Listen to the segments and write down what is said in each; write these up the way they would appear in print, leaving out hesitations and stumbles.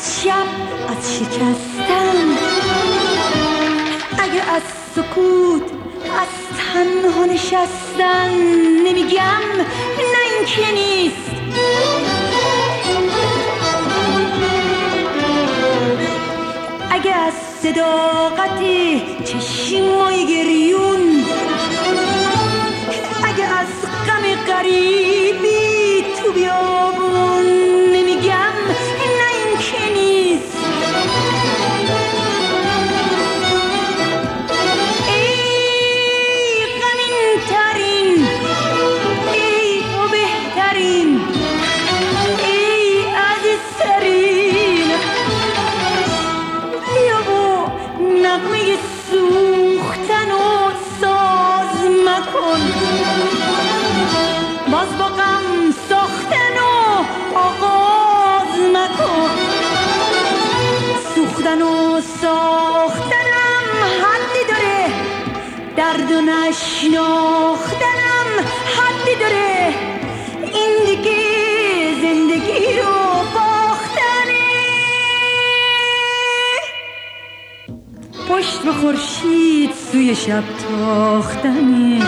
شب از شکستن، اگه از سکوت از تنها نشستن نمیگم نه این که نیست. اگه از صداقت چشمای گریون، اگه از غم غریبی تو بیابون نمیگم نه این که نیست. ای غمین ترین، ای تو بهترین، ای عزیز ترین، بیا با نغمه سوختن و ساز مکن، باز با غم ساختن و آغاز مکن. سوختن و ساختنم حدی داره، درد و نشناختنم حدی داره، این دیگه زندگی رو باختنه. پشت به خورشید سوی شب تاختنه.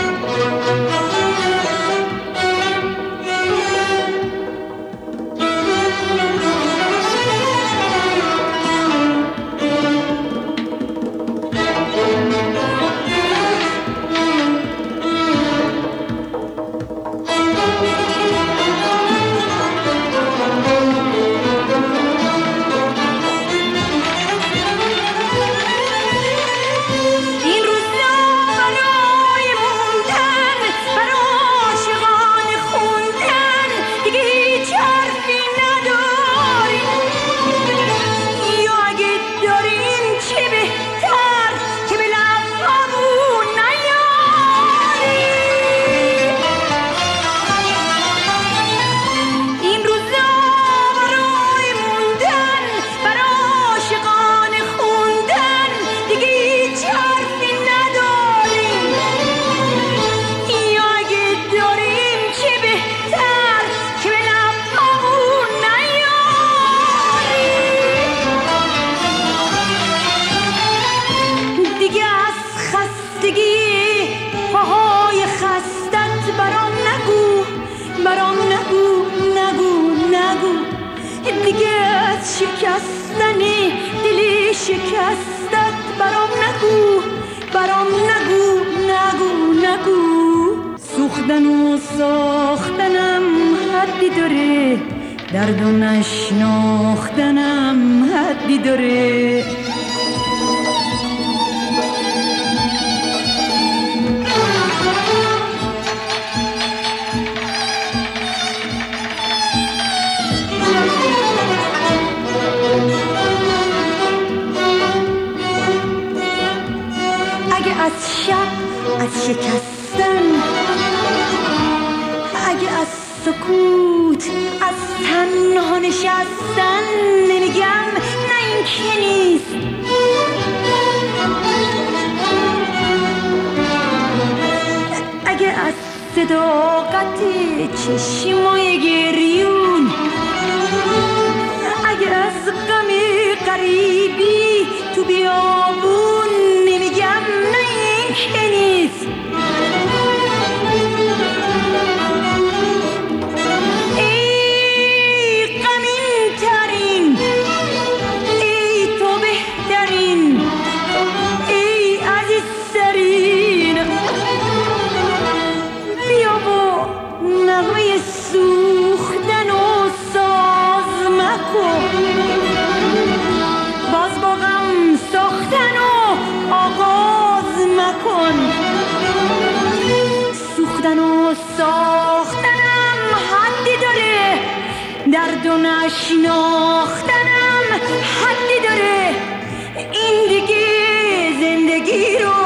شکستنی دلی شکستت برام نگو، برام نگو، نگو، نگو. سوختن و ساختنم حدی داره، درد و نشناختنم حدی داره. از شب از شکستن، اگه از سکوت از تنها نشستن نمیگم نه این که نیست. اگه از صداقت چشمای گریون، اگه از غم غریبی تو بیابون نمیگم نه این که نیست. ای غمین ترین، ای تو بهترین، ای عزیز ترین، بیا با نغمه سوختن و ساز مکن، باز با غم ساختن و آغاز مکن. سوختن و ساختنم حدی داره، درد و نشناختنم حدی داره، این دیگه زندگی رو